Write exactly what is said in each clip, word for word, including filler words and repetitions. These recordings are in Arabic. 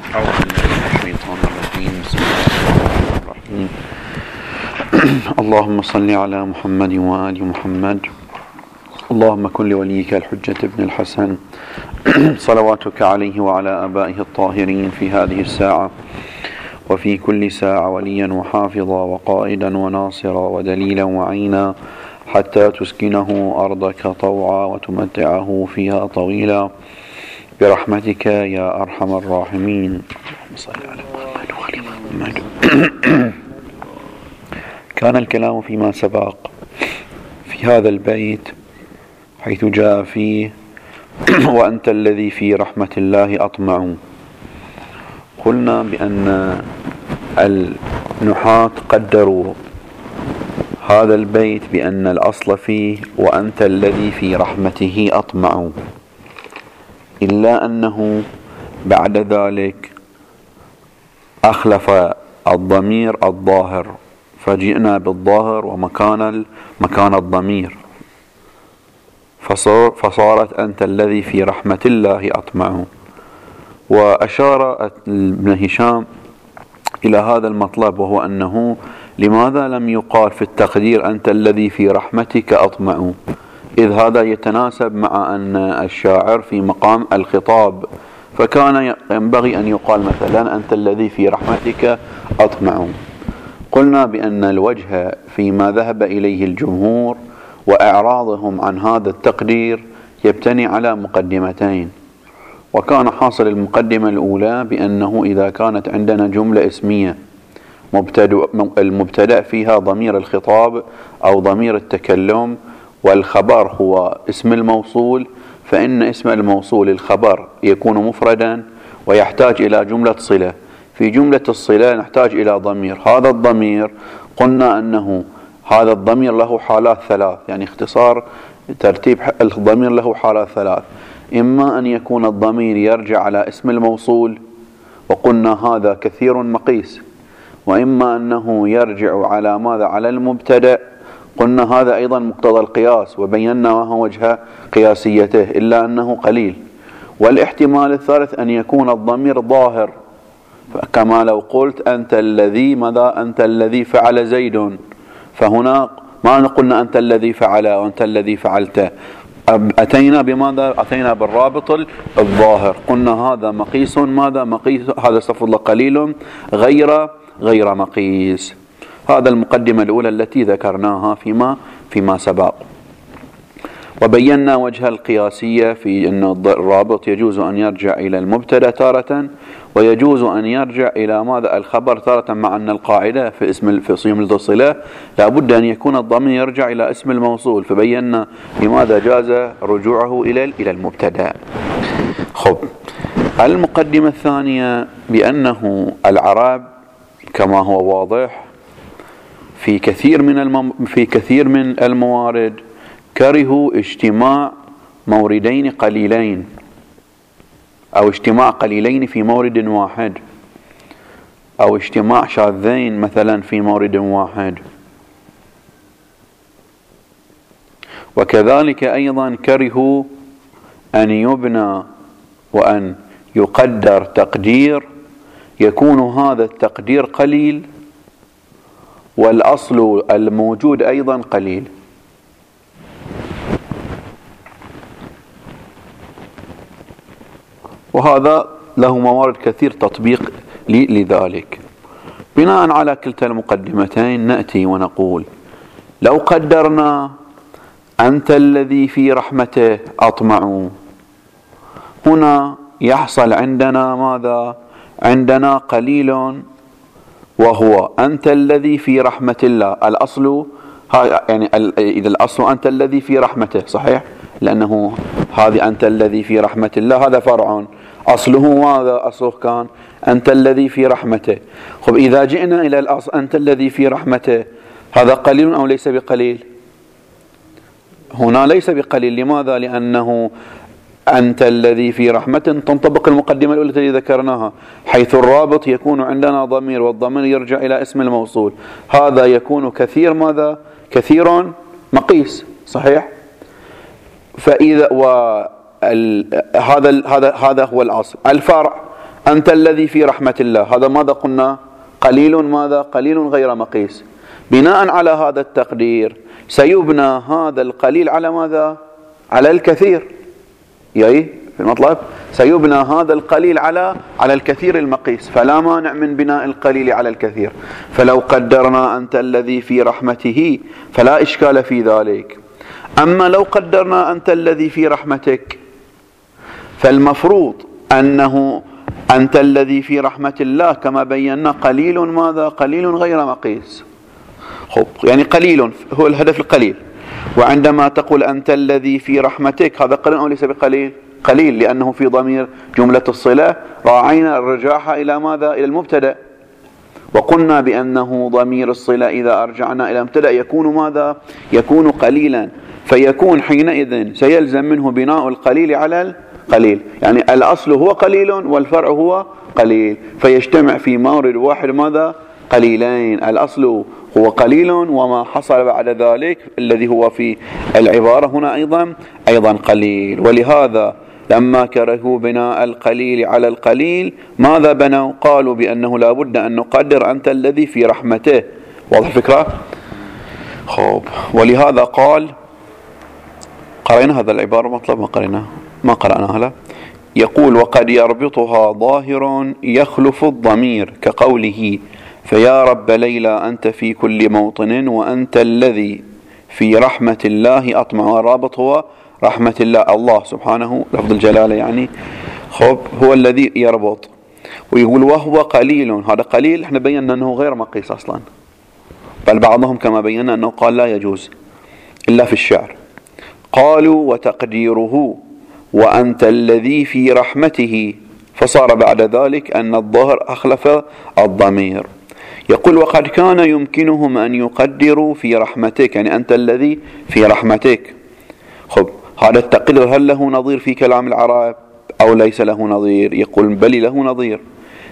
أعوذ بالله من الشيطان الرجيم. بسم الله الرحمن الرحيم. اللهم صل على محمد وآل محمد. اللهم كن لوليك الحجة ابن الحسن صلواتك عليه وعلى آبائه الطاهرين في هذه الساعة وفي كل ساعة وليا وحافظا وقائدا وناصرا ودليلا وعينا حتى تسكنه أرضك طوعا وتمتعه فيها طويلا برحمتك يا أرحم الراحمين. اللهم صل على محمد وآل محمد. كان الكلام فيما سبق في هذا البيت حيث جاء فيه وأنت الذي في رحمة الله أطمع. قلنا بأن النحاة قدروا هذا البيت بأن الأصل فيه وأنت الذي في رحمته أطمع، إلا أنه بعد ذلك أخلف الضمير الظاهر، فجئنا بالظاهر ومكان مكان الضمير، فصار فصارت أنت الذي في رحمة الله أطمع. وأشار ابن هشام إلى هذا المطلب، وهو أنه لماذا لم يقال في التقدير أنت الذي في رحمتك أطمع، إذ هذا يتناسب مع أن الشاعر في مقام الخطاب، فكان ينبغي أن يقال مثلا أنت الذي في رحمتك أطمع. قلنا بأن الوجه فيما ذهب إليه الجمهور وإعراضهم عن هذا التقدير يبتني على مقدمتين. وكان حاصل المقدمة الأولى بأنه إذا كانت عندنا جملة اسمية المبتدأ فيها ضمير الخطاب أو ضمير التكلم والخبر هو اسم الموصول، فإن اسم الموصول الخبر يكون مفردا ويحتاج إلى جملة صلة. في جملة الصلة نحتاج إلى ضمير. هذا الضمير قلنا أنه هذا الضمير له حالات ثلاث، يعني اختصار ترتيب الضمير له حالات ثلاث. إما أن يكون الضمير يرجع على اسم الموصول، وقلنا هذا كثير مقيس، وإما أنه يرجع على ماذا؟ على المبتدأ، قلنا هذا أيضا مقتضى القياس وبينا ما هو وجه قياسيته إلا أنه قليل. والاحتمال الثالث أن يكون الضمير ظاهر، كما لو قلت أنت الذي ماذا؟ أنت الذي فعل زيد، فهنا ما قلنا أنت الذي فعل وأنت الذي فعلت، أتينا بماذا؟ أتينا بالرابط الظاهر. قلنا هذا مقيس ماذا؟ مقيس، هذا استغفر الله قليل غير غير مقيس. هذا المقدمة الأولى التي ذكرناها فيما فيما سبق، وبينا وجه القياسية في أن الرابط يجوز أن يرجع إلى المبتدأ تارة، ويجوز أن يرجع إلى ماذا؟ الخبر تارة، مع أن القاعدة في اسم في صيغة الصلة لابد أن يكون الضمير يرجع إلى اسم الموصول، فبينا لماذا جاز رجوعه إلى إلى المبتدأ. خب، المقدمة الثانية بأنه العرب كما هو واضح في كثير من المم في كثير من الموارد كرهوا اجتماع موردين قليلين أو اجتماع قليلين في مورد واحد، أو اجتماع شاذين مثلا في مورد واحد. وكذلك أيضا كرهوا أن يبنى وأن يقدر تقدير يكون هذا التقدير قليل والأصل الموجود أيضا قليل. وهذا له موارد كثير تطبيق لذلك. بناء على كلتا المقدمتين نأتي ونقول لو قدرنا أنت الذي في رحمته أطمع، هنا يحصل عندنا ماذا؟ عندنا قليل، وهو أنت الذي في رحمة الله. الأصل يعني إذا الأصل أنت الذي في رحمته صحيح، لأنه هذه أنت الذي في رحمة الله هذا فرع، أصله ماذا؟ أصله كان أنت الذي في رحمته. خب، إذا جئنا إلى الأصل أنت الذي في رحمته، هذا قليل أو ليس بقليل؟ هنا ليس بقليل. لماذا؟ لأنه أنت الذي في رحمة تنطبق المقدمة الأولى التي ذكرناها، حيث الرابط يكون عندنا ضمير، والضمير يرجع إلى اسم الموصول، هذا يكون كثير ماذا؟ كثير مقيس صحيح. فإذا و هذا هذا هذا هو الأصل. الفرع أنت الذي في رحمة الله، هذا ماذا قلنا؟ قليل ماذا؟ قليل غير مقيس. بناء على هذا التقدير سيبنى هذا القليل على ماذا؟ على الكثير. ياي في المطلب سيبنى هذا القليل على على الكثير المقيس، فلا مانع من بناء القليل على الكثير. فلو قدرنا أنت الذي في رحمته فلا إشكال في ذلك. أما لو قدرنا أنت الذي في رحمتك فالمفروض أنه أنت الذي في رحمة الله كما بينا قليل ماذا؟ قليل غير مقيس. خب يعني قليل هو الهدف القليل. وعندما تقول أنت الذي في رحمتك هذا قليل أو ليس بقليل؟ قليل، لأنه في ضمير جملة الصلة راعينا الرجاحة إلى ماذا؟ إلى المبتدأ. وقلنا بأنه ضمير الصلة إذا أرجعنا إلى المبتدأ يكون ماذا؟ يكون قليلا، فيكون حينئذ سيلزم منه بناء القليل على القليل، يعني الأصل هو قليل والفرع هو قليل، فيجتمع في مورد واحد ماذا؟ قليلين. الأصل هو قليل وما حصل بعد ذلك الذي هو في العبارة هنا أيضا أيضا قليل. ولهذا لما كرهوا بناء القليل على القليل ماذا بنوا؟ قالوا بأنه لا بد أن نقدر أنت الذي في رحمته. واضح الفكرة؟ خب ولهذا قال قرأنا هذا العبارة مطلب ما قرأناه ما قرأناها لا يقول وقد يربطها ظاهر يخلف الضمير كقوله فيا رب ليلى أنت في كل موطن وأنت الذي في رحمة الله أطمع. الرابط هو رحمة الله، الله سبحانه لفظ الجلالة يعني خب هو الذي يربط. ويقول وهو قليل، هذا قليل احنا بينا أنه غير مقيس أصلا، بل بعضهم كما بينا أنه قال لا يجوز إلا في الشعر. قالوا وتقديره وأنت الذي في رحمته، فصار بعد ذلك أن الظاهر أخلف الضمير. يقول وقد كان يمكنهم أن يقدروا في رحمتك، يعني أنت الذي في رحمتك. خب هذا التقدير هل له نظير في كلام العرب أو ليس له نظير؟ يقول بل له نظير،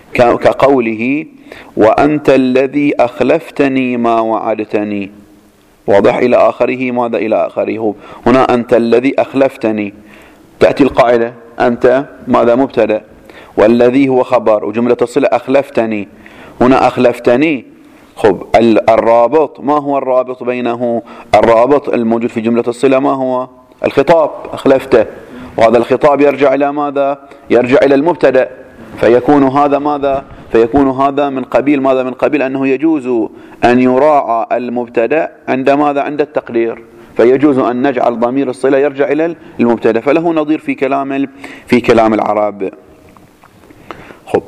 كقوله وأنت الذي أخلفتني ما وعدتني. واضح إلى آخره. ماذا إلى آخره؟ هنا أنت الذي أخلفتني، تأتي القاعدة أنت ماذا؟ مبتدأ، والذي هو خبر، وجملة الصلة أخلفتني. هنا أخلفتني خب الرابط ما هو الرابط بينه؟ الرابط الموجود في جملة الصلة ما هو؟ الخطاب أخلفته، وهذا الخطاب يرجع إلى ماذا؟ يرجع إلى المبتدأ، فيكون هذا ماذا؟ فيكون هذا من قبيل ماذا؟ من قبيل أنه يجوز أن يراعى المبتدأ عند ماذا؟ عند التقدير، فيجوز أن نجعل ضمير الصلة يرجع إلى المبتدأ، فله نظير في كلام في كلام العرب. خب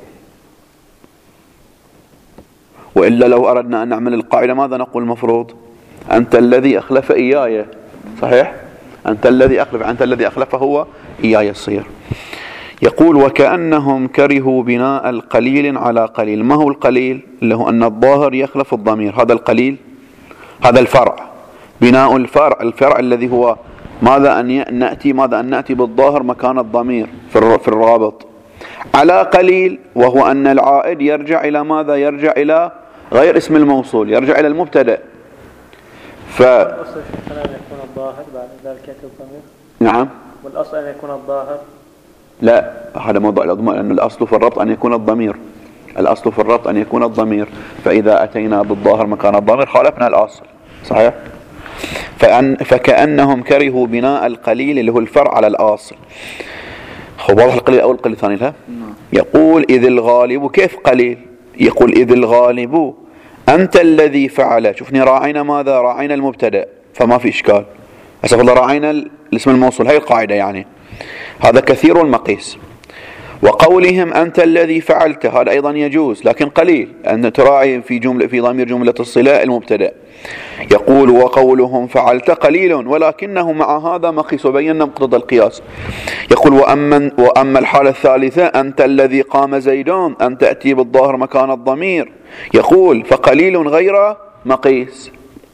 وإلا لو أردنا أن نعمل القاعدة ماذا نقول المفروض؟ أنت الذي أخلف إياي، صحيح؟ أنت الذي أخلف، أنت الذي أخلف هو إياي يصير. يقول وكأنهم كرهوا بناء القليل على قليل. ما هو القليل؟ اللي هو أن الظاهر يخلف الضمير، هذا القليل، هذا الفرع. بناء الفرع، الفرع الذي هو ماذا؟ أن نأتي ماذا؟ أن نأتي بالظاهر مكان الضمير في الرابط على قليل، وهو أن العائد يرجع إلى ماذا؟ يرجع إلى غير اسم الموصول، يرجع إلى المبتدأ. ف الأصل أن يكون الظاهر بعد ذلك يأتي الضمير. نعم. والأصل أن يكون الظاهر. لا هذا موضوع الأضمار، لأن الأصل في الربط أن يكون الضمير، الأصل في الربط أن يكون الضمير، فإذا أتينا بالظاهر مكان الضمير خالفنا الأصل، صحيح؟ فأن فكأنهم كرهوا بناء القليل اللي هو الفرع على الأصل. واضح القليل أول القليل الثاني لها؟ يقول إذ الغالب. كيف قليل؟ يقول إذ الغالب أنت الذي فعل. شوفني راعينا ماذا؟ راعينا المبتدأ، فما في إشكال. أسف الله راعينا الاسم الموصول، هاي القاعدة يعني هذا كثير المقيس. وقولهم أنت الذي فعلت هذا أيضا يجوز، لكن قليل أن تراعي في جملة في ضمير جملة الصلة المبتدأ. يقول وقولهم فعلت قليل ولكنه مع هذا مقيس، وبينا مقتضى القياس. يقول وأما, وأما الحالة الثالثة أنت الذي قام زيدون، أن تأتي بالظاهر مكان الضمير. يقول فقليل غير مقيس.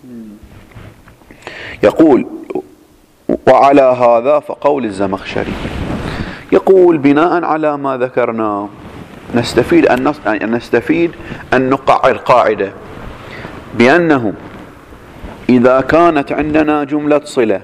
يقول وعلى هذا فقول الزمخشري. يقول بناء على ما ذكرنا نستفيد أن نستفيد أن نقعر قاعدة بأنه إذا كانت عندنا جملة صلة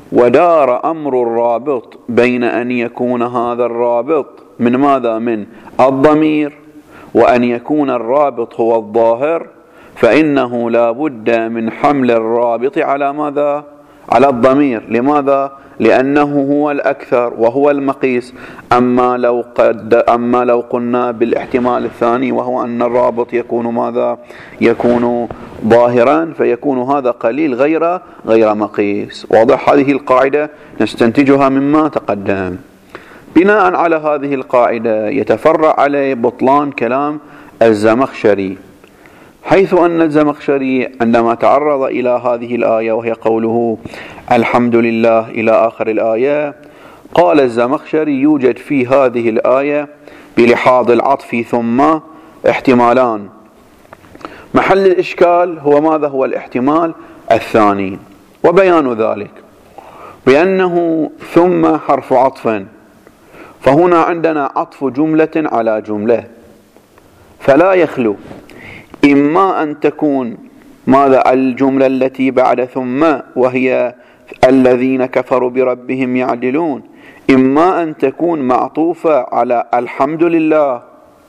ودار أمر الرابط بين أن يكون هذا الرابط من ماذا؟ من الضمير وأن يكون الرابط هو الظاهر، فإنه لا بد من حمل الرابط على ماذا؟ على الضمير. لماذا؟ لأنه هو الأكثر وهو المقيس. أما لو قد أما لو قلنا بالاحتمال الثاني وهو أن الرابط يكون ماذا؟ يكون ظاهرا، فيكون هذا قليل غير غير مقيس. واضح؟ هذه القاعدة نستنتجها مما تقدم. بناء على هذه القاعدة يتفرع عليه بطلان كلام الزمخشري، حيث أن الزمخشري عندما تعرض إلى هذه الآية وهي قوله الحمد لله إلى آخر الآية، قال الزمخشري يوجد في هذه الآية بلحاظ العطف ثم احتمالان. محل الإشكال هو ماذا؟ هو الاحتمال الثاني، وبيان ذلك بأنه ثم حرف عطف، فهنا عندنا عطف جملة على جملة، فلا يخلو إما أن تكون ماذا؟ الجملة التي بعد ثم وهي الذين كفروا بربهم يعدلون، إما أن تكون معطوفة على الحمد لله،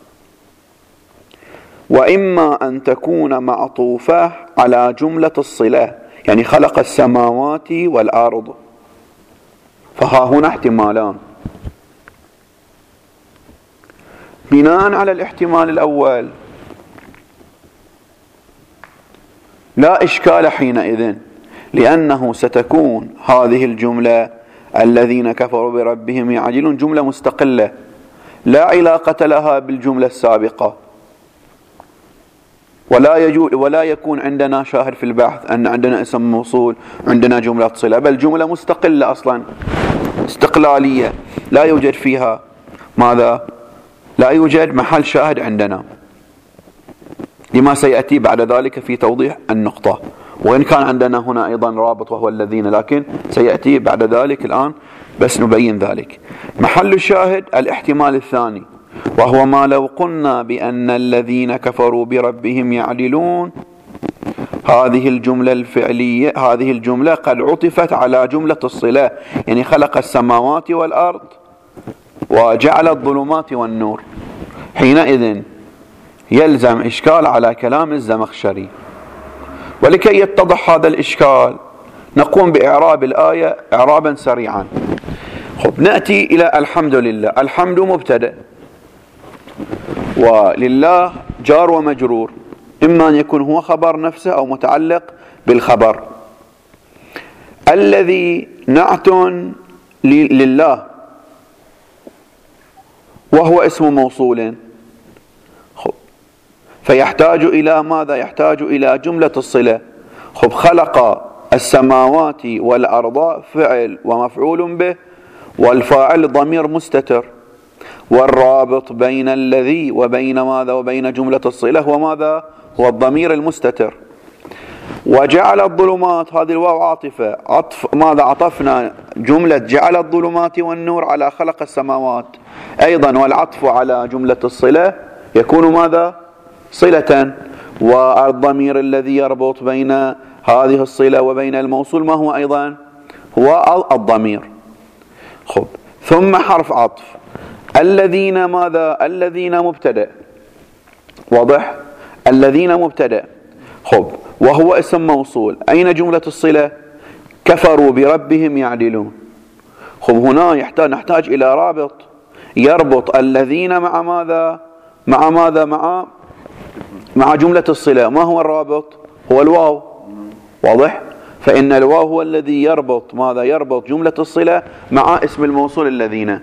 وإما أن تكون معطوفة على جملة الصلة، يعني خلق السماوات والأرض. فها هنا احتمالان. بناء على الاحتمال الأول لا إشكال حينئذ، لأنه ستكون هذه الجملة الذين كفروا بربهم يعدلون جملة مستقلة لا علاقة لها بالجملة السابقة، ولا يجوز ولا يكون عندنا شاهد في البحث أن عندنا اسم موصول عندنا جملة صلة، بل جملة مستقلة أصلا استقلالية لا يوجد فيها ماذا؟ لا يوجد محل شاهد عندنا، لما سيأتي بعد ذلك في توضيح النقطة. وإن كان عندنا هنا أيضا رابط وهو الذين، لكن سيأتي بعد ذلك، الآن بس نبين ذلك. محل الشاهد الاحتمال الثاني، وهو ما لو قلنا بأن الذين كفروا بربهم يعدلون، هذه الجملة الفعلية، هذه الجملة قد عطفت على جملة الصلة، يعني خلق السماوات والأرض وجعل الظلمات والنور. حينئذ يلزم إشكال على كلام الزمخشري. ولكي يتضح هذا الإشكال نقوم بإعراب الآية إعرابا سريعا. خب، نأتي إلى الحمد لله. الحمد مبتدأ، ولله جار ومجرور، إما أن يكون هو خبر نفسه أو متعلق بالخبر. الذي نعت لله وهو اسم موصول، خب فيحتاج إلى ماذا؟ يحتاج إلى جملة الصلة. خب، خلق السماوات والأرض فعل ومفعول به، والفاعل ضمير مستتر، والرابط بين الذي وبين ماذا؟ وبين جملة الصلة هو ماذا؟ هو الضمير المستتر. وجعل الظلمات، هذه الواو عاطفة، عطف ماذا؟ عطفنا جملة جعل الظلمات والنور على خلق السماوات أيضا، والعطف على جملة الصلة يكون ماذا؟ صلة. والضمير الذي يربط بين هذه الصلة وبين الموصول ما هو أيضا؟ هو الضمير. خب، ثم حرف عطف. الذين ماذا؟ الذين مبتدأ، واضح؟ الذين مبتدأ. خب، وهو اسم موصول. أين جملة الصلة؟ كفروا بربهم يعدلون. خب، هنا يحتاج نحتاج إلى رابط يربط الذين مع ماذا؟ مع ماذا؟ مع مع جملة الصلة. ما هو الرابط؟ هو الواو، واضح؟ فإن الواو هو الذي يربط ماذا؟ يربط جملة الصلة مع اسم الموصول الذين.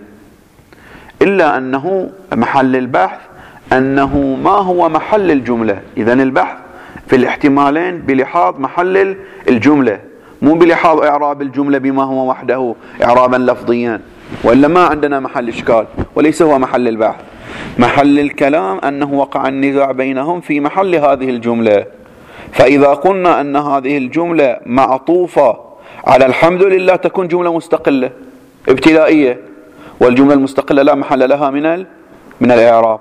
إلا أنه محل البحث أنه ما هو محل الجملة. إذن البحث في الاحتمالين بلحاظ محل الجملة، مو بلحاظ إعراب الجملة بما هو وحده إعرابا لفظيا، وإلا ما عندنا محل إشكال، وليس هو محل البحث. محل الكلام أنه وقع النزاع بينهم في محل هذه الجملة. فإذا قلنا أن هذه الجملة معطوفة على الحمد لله تكون جملة مستقلة ابتدائية، والجملة المستقلة لا محل لها من من الإعراب.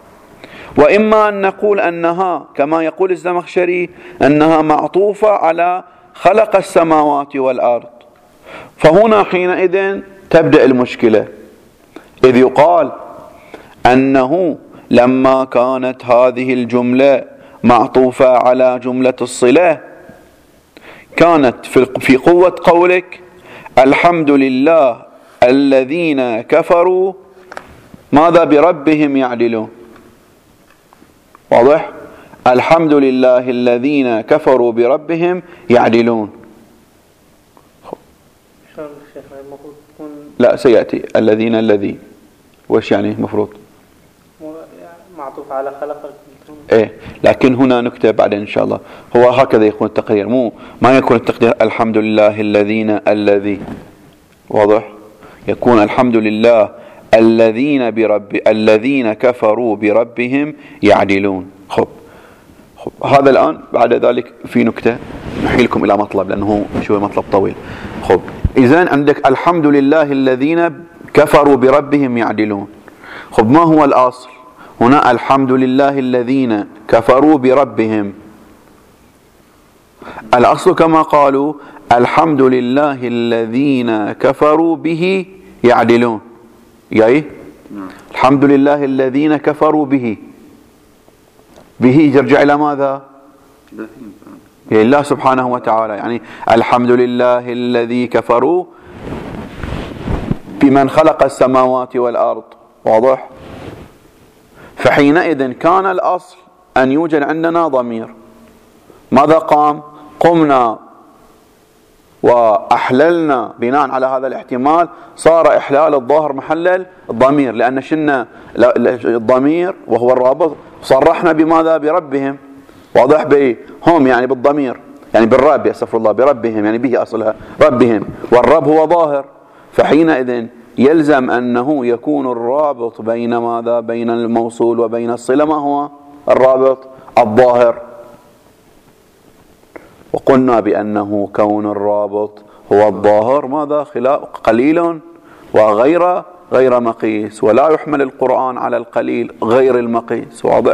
وإما أن نقول أنها كما يقول الزمخشري أنها معطوفة على خلق السماوات والأرض، فهنا حينئذ تبدأ المشكلة، إذ يقال أنه لما كانت هذه الجملة معطوفة على جملة الصلة كانت في قوة قولك الحمد لله الذين كفروا ماذا بربهم يعدلون. واضح؟ الحمد لله الذين كفروا بربهم يعدلون. لا سيأتي الذين الذي وش يعني مفروض معطوف على خلق. ايه لكن هنا نكتة بعدين ان شاء الله. هو هكذا يكون التقدير، مو ما يكون التقدير الحمد لله الذين الذي. واضح؟ يكون الحمد لله الذين برب الذين كفروا بربهم يعدلون. خب خب هذا الآن بعد ذلك في نكتة نحيلكم إلى مطلب لأنه شوي مطلب طويل. خب إذن عندك الحمد لله الذين كفروا بربهم يعدلون. خب ما هو الأصل هنا؟ الحمد لله الذين كفروا بربهم. الأصل كما قالوا الحمد لله الذين كفروا به يعدلون. يعني الحمد لله الذين كفروا به، به يرجع إلى ماذا؟ إلى الله سبحانه وتعالى. يعني الحمد لله الذي كفروا بمن خلق السماوات والأرض. واضح؟ فحينئذ كان الأصل أن يوجد عندنا ضمير. ماذا قام؟ قمنا وأحللنا بناء على هذا الاحتمال، صار إحلال الظاهر محل الضمير، لأن شلنا الضمير وهو الرابط صرحنا بماذا؟ بربهم. واضح؟ به هم يعني بالضمير، يعني بالرب، استغفر الله، بربهم يعني به أصلها ربهم، والرب هو ظاهر. فحينئذ يلزم أنه يكون الرابط بين ماذا؟ بين الموصول وبين الصلة. ما هو الرابط؟ الظاهر. وقلنا بأنه كون الرابط هو الظاهر ماذا؟ خلاف قليل وغير غير مقيس، ولا يحمل القرآن على القليل غير المقيس. واضح؟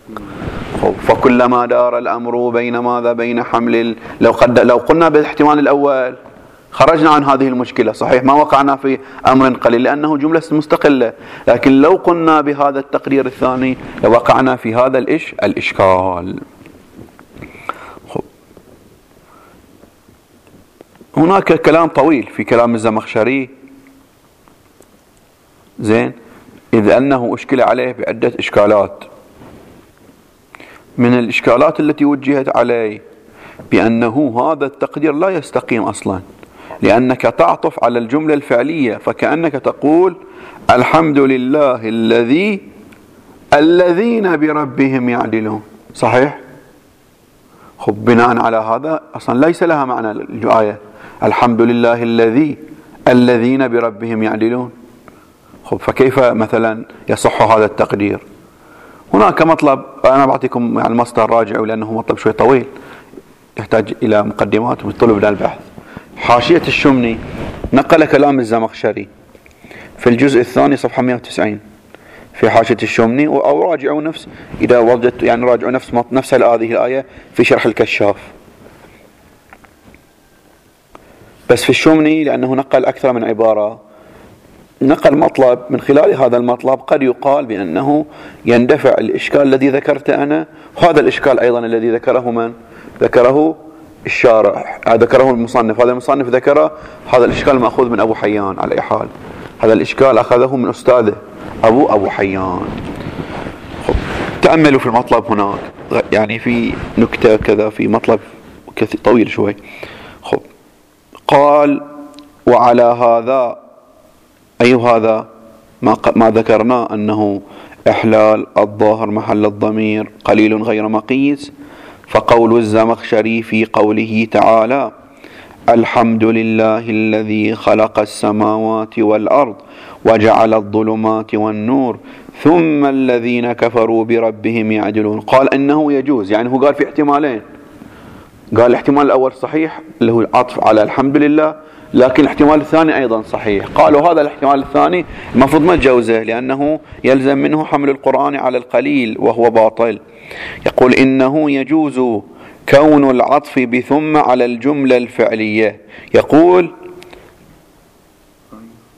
فكلما دار الأمر بين ماذا؟ بين حمل لو قد لو قلنا بالاحتمال الأول خرجنا عن هذه المشكلة. صحيح ما وقعنا في أمر قليل لأنه جملة مستقلة، لكن لو قلنا بهذا التقرير الثاني لوقعنا في هذا الإش الإشكال. هناك كلام طويل في كلام الزمخشري زين، إذ أنه أشكل عليه بعدة إشكالات. من الإشكالات التي وجهت عليه بأنه هذا التقدير لا يستقيم أصلا، لأنك تعطف على الجملة الفعلية، فكأنك تقول الحمد لله الذي الذين بربهم يعدلون. صحيح؟ خب بناء على هذا أصلا ليس لها معنى الآية الحمد لله الذي الذين بربهم يعدلون. خب فكيف مثلا يصح هذا التقدير؟ هناك مطلب أنا بعطيكم يعني المصدر راجعوا لأنه مطلب شوي طويل يحتاج إلى مقدمات ويطلب لنا البحث. حاشية الشمني نقل كلام الزمخشري في الجزء الثاني صفحة مئة وتسعين في حاشية الشمني، أو راجعوا نفس إذا وجدت يعني راجعوا نفس نفس هذه الآية في شرح الكشاف. بس في الشمني لأنه نقل أكثر من عبارة نقل مطلب، من خلال هذا المطلب قد يقال بأنه يندفع الإشكال الذي ذكرته أنا، وهذا الإشكال أيضا الذي ذكره من؟ ذكره الشارح، ذكره المصنف. هذا المصنف ذكره هذا الإشكال مأخوذ من أبو حيان على أي حال، هذا الإشكال أخذه من أستاذه أبو أبو حيان. تأملوا في المطلب هناك، يعني في نكتة كذا في مطلب كثير طويل شوي. خب قال وعلى هذا أي هذا ما, ما ذكرنا أنه إحلال الظاهر محل الضمير قليل غير مقيس، فقول الزمخشري في قوله تعالى الحمد لله الذي خلق السماوات والأرض وجعل الظلمات والنور ثم الذين كفروا بربهم يعدلون، قال إنه يجوز، يعني هو قال في احتمالين. قال الاحتمال الأول صحيح اللي هو عطف على الحمد لله، لكن الاحتمال الثاني أيضا صحيح. قالوا هذا الاحتمال الثاني المفروض ما تجوزه لأنه يلزم منه حمل القرآن على القليل وهو باطل. يقول إنه يجوز كون العطف بثم على الجملة الفعلية. يقول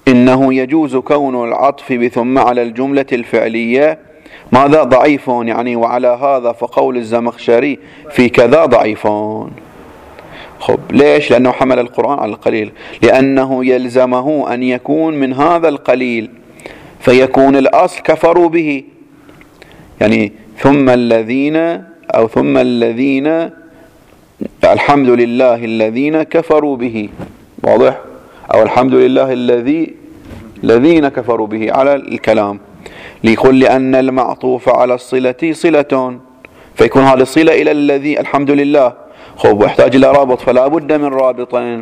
إنه يجوز كون العطف بثم على الجملة الفعلية ماذا ضعيف، يعني وعلى هذا فقول الزمخشري في كذا ضعيفون. خب ليش؟ لأنه حمل القرآن على القليل، لأنه يلزمه أن يكون من هذا القليل فيكون الأصل كفروا به، يعني ثم الذين أو ثم الذين الحمد لله الذين كفروا به، واضح؟ أو الحمد لله الذي الذين كفروا به على الكلام، ليقول لأن المعطوف على الصلة صلة، فيكون هذا الصلة إلى الذي الحمد لله. خب واحتاج إلى رابط، فلا بد من رابطين.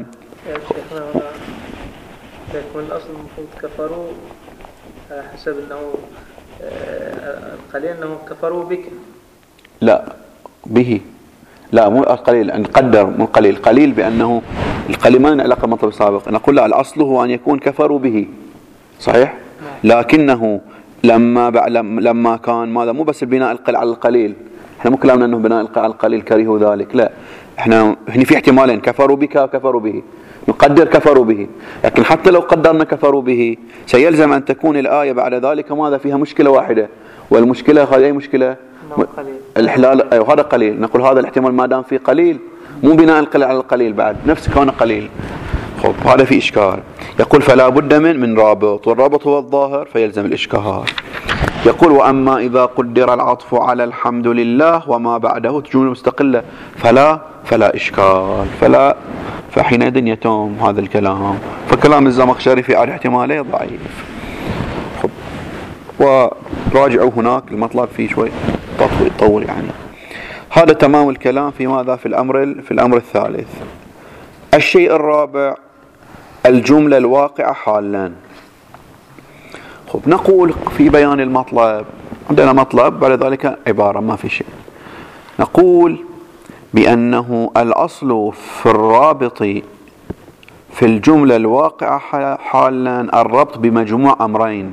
يكون الأصل المفروض كفروا على حسب أنه القليل أنه كفروا بك. لا به، لا مو القليل، نقدر من قليل قليل بأنه القليل ما علاقة بالمطلب السابق. نقول لا، الأصل هو أن يكون كفروا به، صحيح؟ لكنه لما لما كان ماذا، مو بس البناء على القليل، احنا مو كلامنا انه بناء على القليل كرهوا ذلك، لا، احنا هنا في احتمالين، كفروا بك وكفروا به، نقدر كفروا به، لكن حتى لو قدرنا كفروا به سيلزم ان تكون الآية بعد ذلك ماذا فيها مشكلة واحدة، والمشكلة هذه اي مشكلة؟ الحلال، ايوه هذا قليل، نقول هذا الاحتمال ما دام في قليل مو بناء القليل على القليل بعد نفس كونه قليل. خب هذا في إشكال. يقول فلا بد من من رابط، والرابط هو الظاهر فيلزم الإشكال. يقول وأما إذا قدر العطف على الحمد لله وما بعده جملة مستقلة فلا فلا إشكال، فلا فحينئذ يتم هذا الكلام. فكلام الزمخشري في أحد احتماله ضعيف. خب وراجعوا هناك المطلب فيه شوي طول يعني. هذا تمام الكلام في ماذا، في الأمر في الأمر الثالث. الشيء الرابع الجملة الواقعة حالا. خب نقول في بيان المطلب، عندنا مطلب بعد ذلك عبارة ما في شيء، نقول بأنه الأصل في الرابط في الجملة الواقعة حالا الربط بمجموع أمرين،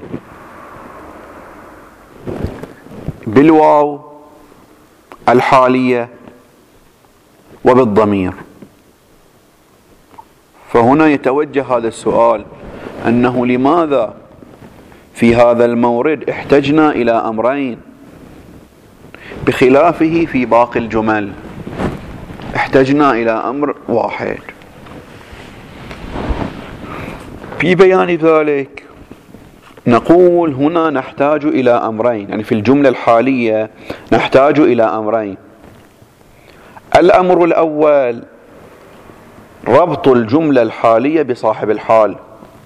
بالواو الحالية وبالضمير. فهنا يتوجه هذا السؤال أنه لماذا في هذا المورد احتجنا إلى أمرين بخلافه في باقي الجمل احتجنا إلى أمر واحد. في بيان ذلك نقول هنا نحتاج إلى أمرين، يعني في الجملة الحالية نحتاج إلى أمرين. الأمر الأول ربط الجملة الحالية بصاحب الحال،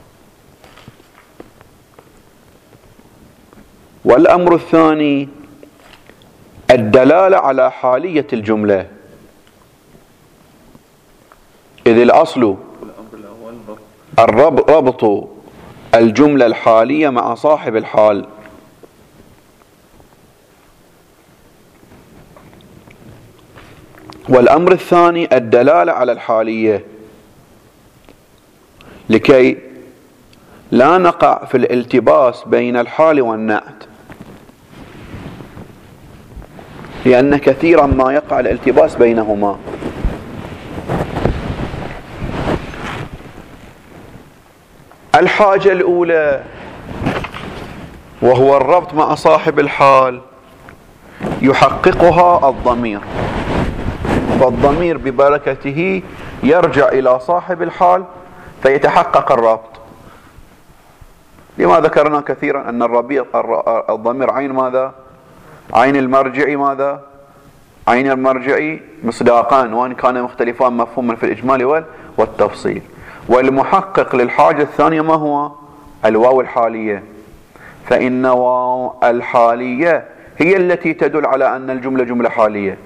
والأمر الثاني الدلالة على حالية الجملة، إذ الأصل الربط ربط الجملة الحالية مع صاحب الحال. والأمر الثاني الدلالة على الحالية، لكي لا نقع في الالتباس بين الحال والنعت، لأن كثيرا ما يقع الالتباس بينهما. الحاجة الأولى وهو الربط مع صاحب الحال يحققها الضمير، فالضمير ببركته يرجع إلى صاحب الحال فيتحقق الربط. لما ذكرنا كثيرا أن الربيط الضمير عين ماذا؟ عين المرجعي ماذا؟ عين المرجعي مصداقان، وان كان مختلفان مفهوما في الإجمال والتفصيل. والمحقق للحاجة الثانية ما هو؟ الواو الحالية، فإن واو الحالية هي التي تدل على أن الجملة جملة حالية،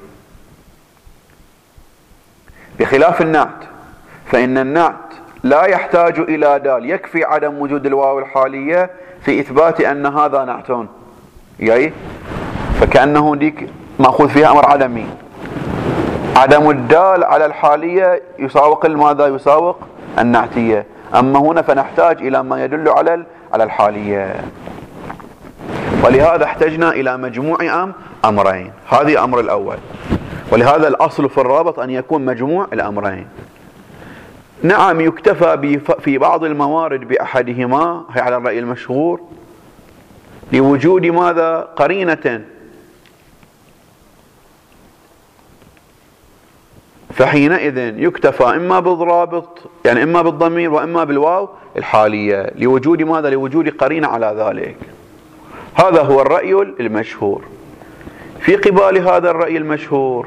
بخلاف النعت، فإن النعت لا يحتاج إلى دال، يكفي عدم وجود الواو الحالية في إثبات أن هذا نعت، يعني فكأنه ديك مأخوذ فيها أمر عدمي. عدم الدال على الحالية يساوق ماذا؟ يساوق النعتية. أما هنا فنحتاج إلى ما يدل على على الحالية، ولهذا احتجنا إلى مجموع أم أمرين. هذه أمر الأول، ولهذا الأصل في الرابط أن يكون مجموع الأمرين. نعم يكتفى في بعض الموارد بأحدهما، هي على الرأي المشهور، لوجود ماذا؟ قرينة، فحينئذ يكتفى إما بالرابط يعني إما بالضمير وإما بالواو الحالية، لوجود ماذا؟ لوجود قرينة على ذلك. هذا هو الرأي المشهور. في قبال هذا الرأي المشهور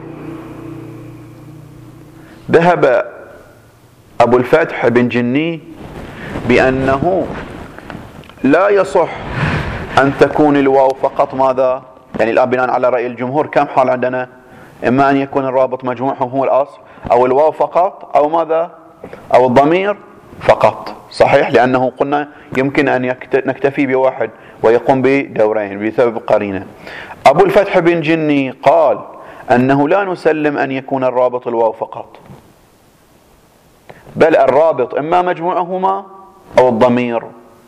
ذهب أبو الفتح بن جني بأنه لا يصح أن تكون الواو فقط ماذا؟ يعني الآن بناء على رأي الجمهور كم حال عندنا؟ إما أن يكون الرابط مجموعهم هو الأصل، أو الواو فقط، أو ماذا؟ أو الضمير فقط. صحيح، لأنه قلنا يمكن أن نكتفي بواحد ويقوم بدورين بسبب قرينة. أبو الفتح بن جني قال أنه لا نسلم أن يكون الرابط الواو فقط، بل الرابط إما مجموعهما أو الضمير.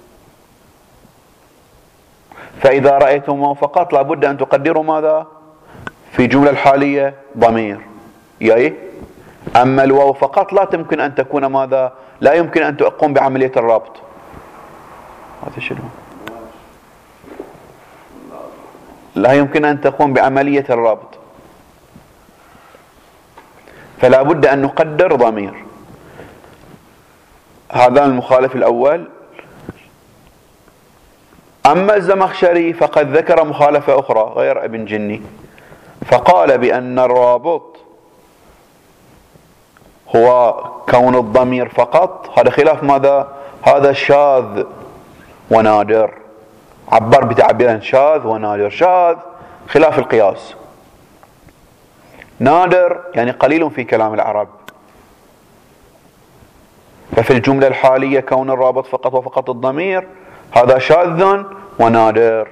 فإذا رأيتم واو فقط لابد أن تقدروا ماذا؟ في جملة الحالية ضمير، يعني أما الواو فقط لا تمكن أن تكون ماذا؟ لا يمكن أن تقوم بعملية الربط. هذا شنو؟ لا يمكن أن تقوم بعملية الربط، فلا بد أن نقدر ضمير. هذا المخالف الأول. أما الزمخشري فقد ذكر مخالفة أخرى غير ابن جني، فقال بأن الرابط هو كون الضمير فقط. هذا خلاف ماذا؟ هذا شاذ ونادر، عبر بتعبيرين شاذ ونادر. شاذ خلاف القياس، نادر يعني قليل في كلام العرب. ففي الجملة الحالية كون الرابط فقط وفقط الضمير هذا شاذ ونادر.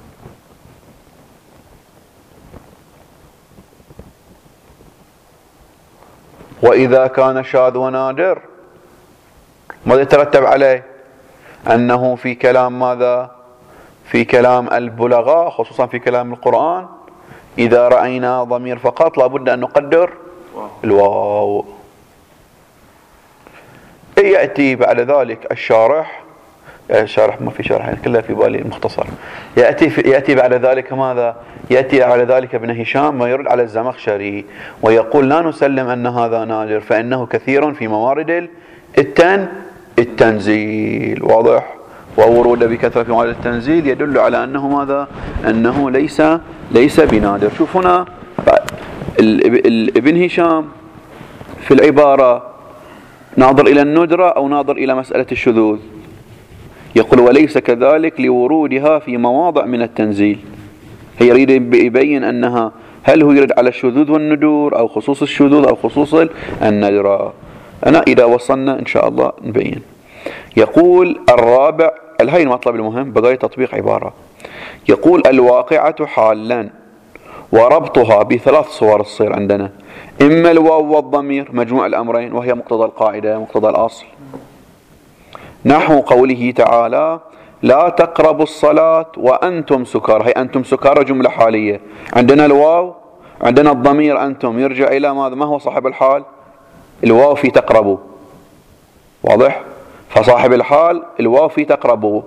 وإذا كان شاذ ونادر ماذا يترتب عليه؟ أنه في كلام ماذا؟ في كلام البلغاء، خصوصا في كلام القرآن، إذا رأينا ضمير فقط لابد أن نقدر الواو. يأتي بعد ذلك الشارح، الشارح ما في شرح يعني كلها في بالي المختصر، يأتي في يأتي بعد ذلك ماذا؟ يأتي على ذلك ابن هشام ويرد على الزمخشري ويقول لا نسلم أن هذا نادر، فإنه كثير في موارد التن التنزيل. واضح؟ وورود بكثرة في موارد التنزيل يدل على أنه ماذا؟ أنه ليس ليس بنادر. شوف هنا ابن هشام في العبارة ناظر إلى الندرة أو ناظر إلى مسألة الشذوذ، يقول وليس كذلك لورودها في مواضع من التنزيل. هي يريد يبين أنها هل هو يرد على الشذوذ والندور أو خصوص الشذوذ أو خصوص الندرة. أنا إذا وصلنا إن شاء الله نبين. يقول الرابع، هاي المطلب المهم بقاية تطبيق عبارة. يقول الواقعة حالا وربطها بثلاث صور تصير عندنا، إما الواو والضمير مجموع الأمرين وهي مقتضى القاعدة مقتضى الأصل، نحو قوله تعالى لا تقربوا الصلاة وأنتم سكارى. هي أنتم سكارى جملة حالية، عندنا الواو عندنا الضمير أنتم يرجع إلى ماذا؟ ما هو صاحب الحال؟ الواو في تقربوا. واضح؟ فصاحب الحال الواو في تقربوا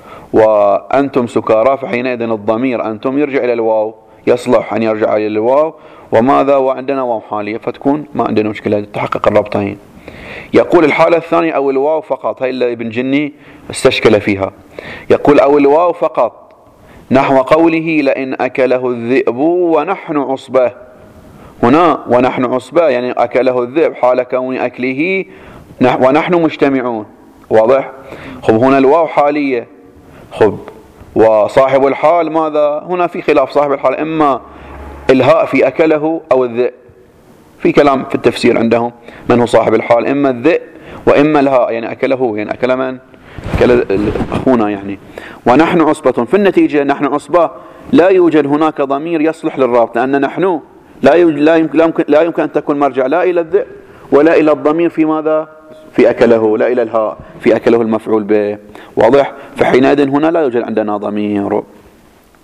وأنتم سكارى، فحينئذ الضمير أنتم يرجع إلى الواو، يصلح أن يرجع إلى الواو وماذا؟ وعندنا واو حالية، فتكون ما عندنا مشكلة تحقق الربطين. يقول الحالة الثانية أو الواو فقط، هاي اللي ابن جني استشكل فيها. يقول أو الواو فقط نحو قوله لئن أكله الذئب ونحن عصبة. هنا ونحن عصبة يعني أكله الذئب حال كون أكله ونحن مجتمعون. واضح؟ خب هنا الواو حالية، خب وصاحب الحال ماذا؟ هنا في خلاف صاحب الحال، إما الهاء في أكله أو الذئب، في كلام في التفسير عندهم من هو صاحب الحال، إما الذئب وإما الهاء يعني أكله يعني أكل من؟ أكل أخونا يعني. ونحن عصبة، في النتيجة نحن عصبة لا يوجد هناك ضمير يصلح للرابط، لأن نحن لا لا يمكن لا يمكن أن تكون مرجع لا إلى الذئب ولا إلى الضمير في ماذا؟ في أكله، لا إلى الهاء في أكله المفعول به. واضح؟ فحينئذ هنا لا يوجد عندنا ضمير.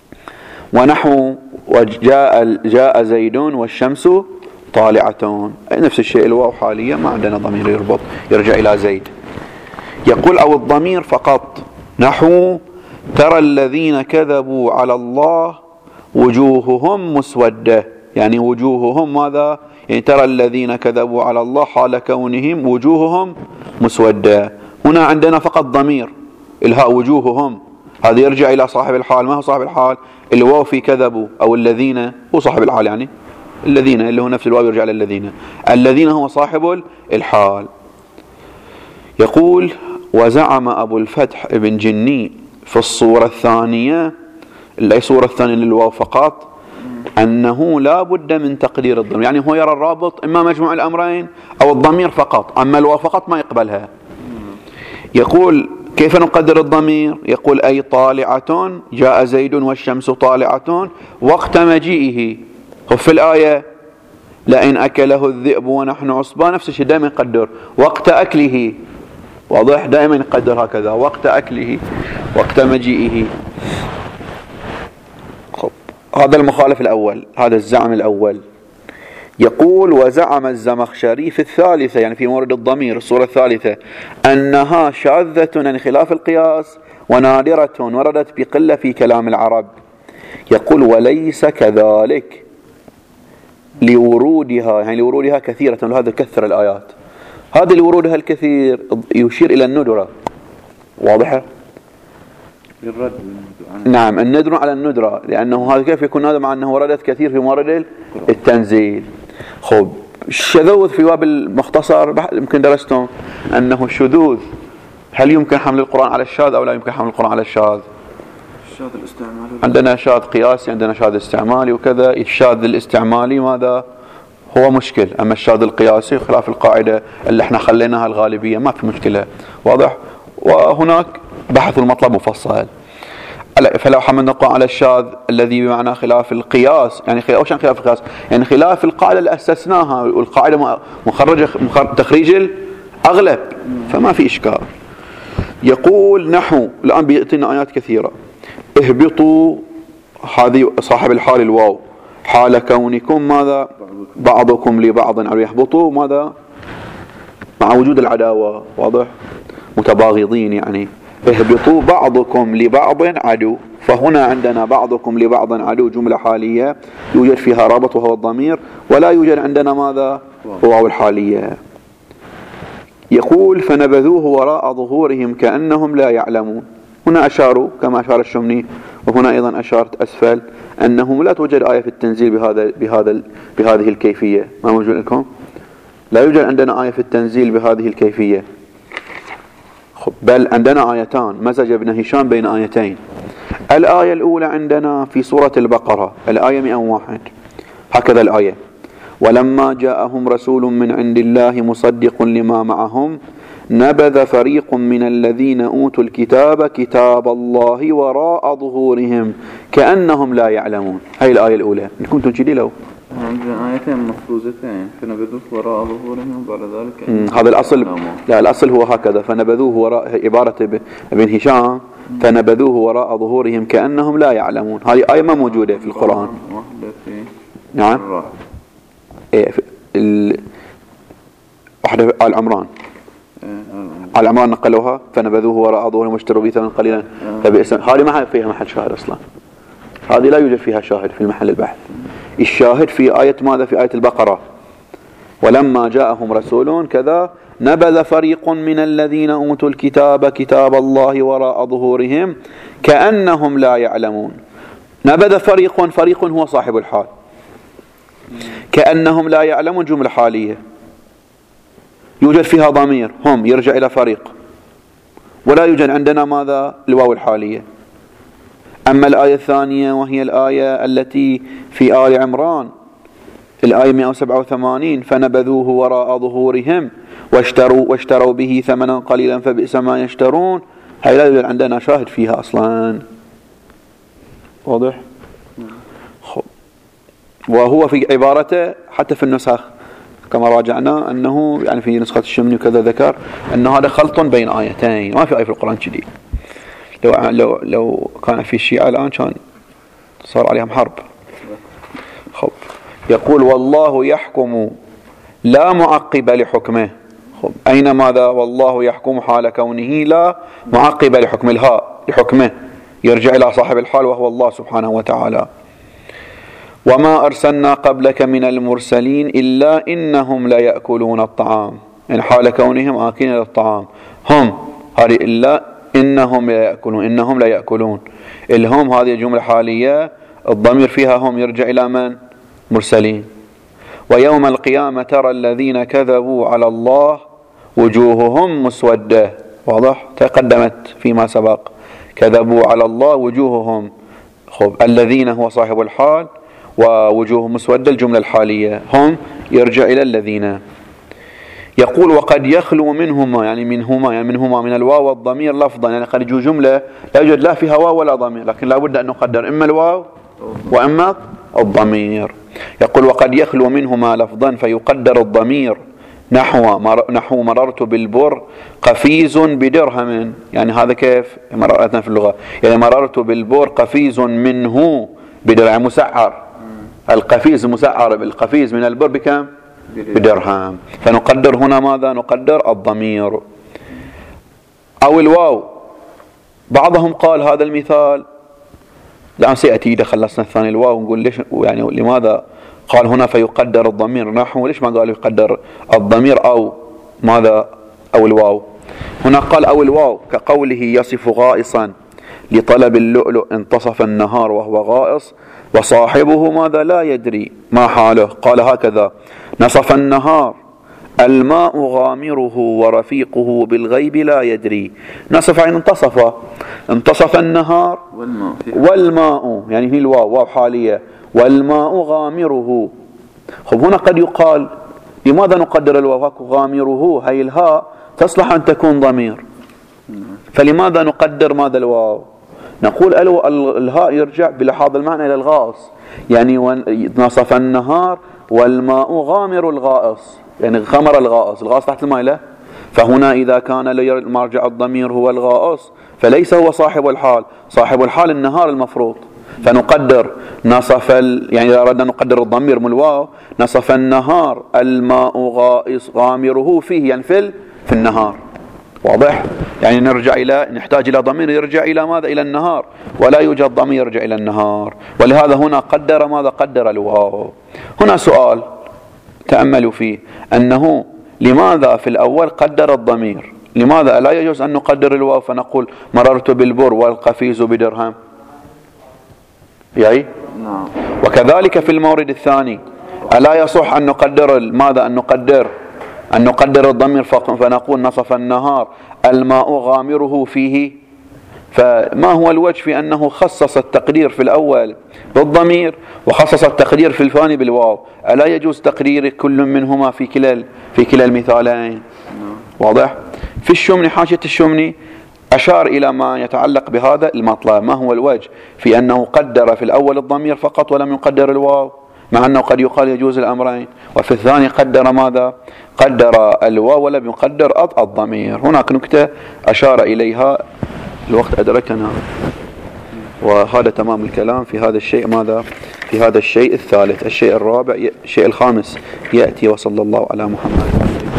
ونحو وجاء جاء زيد والشمس طالعة، نفس الشيء الواو حالية ما عندنا ضمير يربط يرجع إلى زيد. يقول أو الضمير فقط، نحو ترى الذين كذبوا على الله وجوههم مسودة، يعني وجوههم ماذا؟ يعني ترى الذين كذبوا على الله حال كونهم وجوههم مسودة. هنا عندنا فقط ضمير الهاء وجوههم، هذا يرجع إلى صاحب الحال. ما هو صاحب الحال؟ الواو في كذبوا أو الذين هو صاحب الحال، يعني الذين اللي هو نفس الواو يرجع للذين، الذين هو صاحب الحال. يقول وزعم أبو الفتح ابن جني في الصورة الثانية، اللي صورة الثانية للواو فقط، أنه لا بد من تقدير الضمير، يعني هو يرى الرابط إما مجموع الأمرين أو الضمير فقط، أما الواو فقط ما يقبلها. يقول كيف نقدر الضمير؟ يقول أي طالعة، جاء زيد والشمس طالعة وقت مجيئه. في الآية لئن أكله الذئب ونحن عصبة، نفس الشيء دائما يقدر وقت أكله، واضح؟ دائما يقدر هكذا وقت أكله وقت مجيئه. خب هذا المخالف الأول، هذا الزعم الأول. يقول وزعم الزمخشري في الثالثة، يعني في مورد الضمير الصورة الثالثة، أنها شاذة عن خلاف القياس ونادرة وردت بقلة في كلام العرب. يقول وليس كذلك لورودها، يعني لورودها كثيرة، وهذا كثر الآيات، هذا لورودها الكثير يشير إلى الندرة. واضحة؟ نعم الندر على الندرة، لأنه هذا كيف يكون هذا مع أنه وردت كثير في مورد التنزيل. خب الشذوذ في باب المختصر يمكن درستم أنه الشذوذ هل يمكن حمل القرآن على الشاذ أو لا يمكن حمل القرآن على الشاذ؟ الشاذ الاستعمالي، عندنا شاذ قياسي، عندنا شاذ استعمالي وكذا. الشاذ الاستعمالي ماذا هو مشكل، أما الشاذ القياسي خلاف القاعدة اللي احنا خليناها الغالبية ما في مشكلة. واضح؟ وهناك بحث المطلب مفصل. فلو حملنا القرآن على الشاذ الذي بمعنى خلاف القياس، يعني خلاف وش خلاف القياس؟ يعني خلاف القاعدة اللي أسسناها، والقاعدة مخرجة تخريج الأغلب، فما في إشكال. يقول نحو الآن بيأتينا آيات كثيرة، اهبطوا، هذه صاحب الحال الواو، حال كونكم ماذا؟ بعضكم لبعض، أو يهبطوا ماذا؟ مع وجود العداوة. واضح؟ متباغضين، يعني اهبطوا بعضكم لبعض عدو. فهنا عندنا بعضكم لبعض عدو جملة حالية يوجد فيها رابط وهو الضمير، ولا يوجد عندنا ماذا؟ واو الحالية. يقول فنبذوه وراء ظهورهم كأنهم لا يعلمون. هنا أشاروا كما أشار الشمني، وهنا أيضا أشارت أسفل أنهم لا توجد آية في التنزيل بهذا بهذا بهذه الكيفية. ما موجود لكم؟ لا يوجد عندنا آية في التنزيل بهذه الكيفية، بل عندنا آيتان، مزج ابن هشام بين آيتين. الآية الأولى عندنا في سورة البقرة الآية مئة وواحد، هكذا الآية: ولما جاءهم رسول من عند الله مصدق لما معهم نبذ فريق من الذين أوتوا الكتاب كتاب الله وراء ظهورهم كأنهم لا يعلمون. هاي الآية الأولى. كنتم تجدي له عندنا آيتين مفروزتين، فنبذوه وراء ظهورهم وبعد ذلك هذا الأصل. لا الأصل هو هكذا، فنبذوه وراء، عبارة ابن هشام، فنبذوه وراء ظهورهم كأنهم لا يعلمون. هذه آية ما موجودة في القرآن. واحدة في نعم إيه في ال... واحدة في آل عمران. آل عمران نقلوها فنبذوه وراء ظهورهم واشتروا به ثمنا قليلا فبئس. هذه ما فيها محل شاهد أصلا، هذه لا يوجد فيها شاهد في المحل البحث. الشاهد في آية ماذا؟ في آية البقرة: ولما جاءهم رسول كذا نبذ فريق من الذين أوتوا الكتاب كتاب الله وراء ظهورهم كأنهم لا يعلمون. نبذ فريق، فريق هو صاحب الحال، كأنهم لا يعلمون جملة حالية يوجد فيها ضمير هم يرجع إلى فريق، ولا يوجد عندنا ماذا؟ الواو الحالية. أما الآية الثانية وهي الآية التي في آل عمران الآية مئة وسبعة وثمانين: فنبذوه وراء ظهورهم واشتروا واشتروا به ثمنا قليلا فبئس ما يشترون. هاي لا يوجد عندنا شاهد فيها أصلا. واضح؟ خب. وهو في عبارته حتى في النسخ كما راجعنا أنه يعني في نسخة الشمني وكذا ذكر أن هذا خلط بين آيتين، ما في آية في القرآن كذي. لو لو لو كان في الشيعة الآن كان صار عليهم حرب. خب. يقول والله يحكم لا معقب لحكمه. أين ماذا؟ والله يحكم حال كونه لا معقب لحكم الهاء لحكمه، يرجع إلى صاحب الحال وهو الله سبحانه وتعالى. وما أرسلنا قبلك من المرسلين إلا إنهم لا يأكلون الطعام، يعني حال كونهم آكلين للطعام. هم هذه إلا إنهم لا يأكلون، إنهم لا يأكلون، الهم هذه جملة حالية الضمير فيها هم يرجع إلى من؟ مرسلين. ويوم القيامة ترى الذين كذبوا على الله وجوههم مسودة، واضح؟ تقدمت فيما سبق، كذبوا على الله وجوههم، خب الذين هو صاحب الحال ووجوههم مسودة الجملة الحالية، هم يرجع إلى الذين. يقول وقد يخلو منهما، يعني منهما يعني منهما من الواو والضمير لفظا، يعني قد يجوا جملة لا يوجد لا فيها واو ولا ضمير، لكن لا بد أن نقدر إما الواو وإما الضمير. يقول وقد يخلو منهما لفظا فيقدر الضمير نحو مر نحو مررت بالبر قفيز بدرهم، يعني هذا كيف مررتنا في اللغة، يعني مررت بالبر قفيز منه بدرهم، مسعر، القفيز مسعر، القفيز من البر بكم؟ بدرهم. فنقدر هنا ماذا؟ نقدر الضمير أو الواو. بعضهم قال هذا المثال الآن سيأتي إذا خلصنا الثاني الواو، نقول ليش يعني لماذا قال هنا فيقدر الضمير نحو، ليش ما قال يقدر الضمير أو ماذا أو الواو؟ هنا قال أو الواو كقوله يصف غائصا لطلب اللؤلؤ انتصف النهار وهو غائص وصاحبه ماذا لا يدري ما حاله، قال هكذا نصف النهار الماء غامره ورفيقه بالغيب لا يدري. نصف يعني انتصف، انتصف النهار والماء, والماء يعني هي الواو واو حالية، والماء غامره. خب هنا قد يقال لماذا نقدر الواو غامره؟ هي الهاء تصلح أن تكون ضمير، فلماذا نقدر ماذا الواو؟ نقول الهاء يرجع بلحاظ المعنى إلى الغائص، يعني نصف النهار والماء غامر الغائص، يعني غمر الغائص، الغائص تحت الماء له، فهنا إذا كان مرجع الضمير هو الغائص فليس هو صاحب الحال، صاحب الحال النهار المفروض، فنقدر نصف ال... يعني إذا أردنا نقدر الضمير من الواو نصف النهار الماء غائص غامره فيه، يعني في, ال... في النهار، واضح؟ يعني نرجع إلى نحتاج إلى ضمير يرجع إلى ماذا؟ إلى النهار، ولا يوجد ضمير يرجع إلى النهار، ولهذا هنا قدر ماذا؟ قدر الواو. هنا سؤال تأملوا فيه، أنه لماذا في الأول قدر الضمير؟ لماذا لا يجوز أن نقدر الواو فنقول مررت بالبر والقفيز بدرهم؟ يعني نعم. وكذلك في المورد الثاني ألا يصح أن نقدر ماذا؟ أن نقدر أن نقدر الضمير فنقول نصف النهار الماء غامره فيه؟ فما هو الوجه في أنه خصص التقدير في الأول بالضمير وخصص التقدير في الثاني بالواو؟ ألا يجوز تقدير كل منهما في كلا في كلا المثالين؟ واضح؟ في الشمني حاشية الشمني أشار إلى ما يتعلق بهذا المطلب، ما هو الوجه في أنه قدر في الأول الضمير فقط ولم يقدر الواو، مع أنه قد يقال يجوز الأمرين، وفي الثاني قدر ماذا؟ قدر الواو ولم يقدر الضمير. هناك نكتة أشار إليها الوقت أدركنا، وهذا تمام الكلام في هذا الشيء ماذا؟ في هذا الشيء الثالث. الشيء الرابع الشيء الخامس يأتي، وصلى الله على محمد.